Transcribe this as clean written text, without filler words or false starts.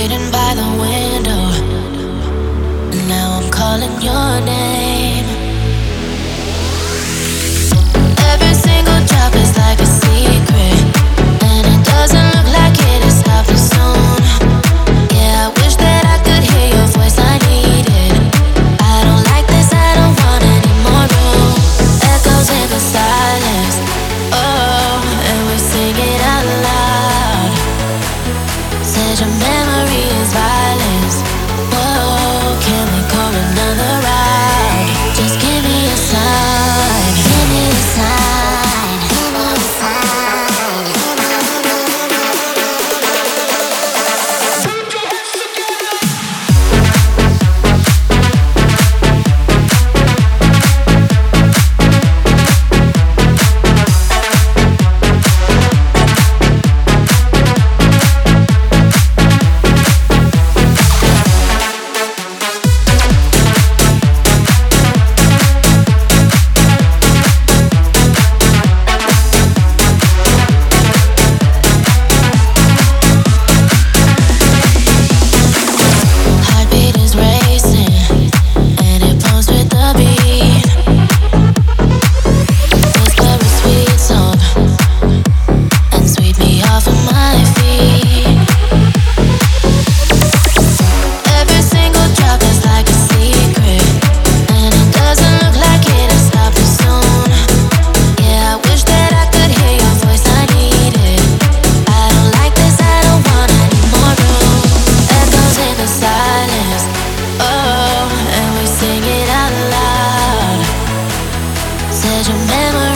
waiting by the window. Now I'm calling your name. Every single drop is like a secret, and it doesn't look like it is happening soon. Yeah, I wish that I could hear your voice, I need it. I don't like this, I don't want any more room. Echoes in the silence, oh, and we sing it out loud. Said your memory is violence. Whoa, can we go another round? Just give me a sign. Give me a sign. Give me a sign. Heartbeat is racing, and it pumps with the beat. Whisper a sweet song, and sweep me off of my feet. Every single drop is like a secret, and it doesn't look like it is stopping soon. Yeah, I wish that I could hear your voice, I need it. I don't like this, I don't want any more room. Echoes in the silence, oh, and we sing it out loud. Said your memory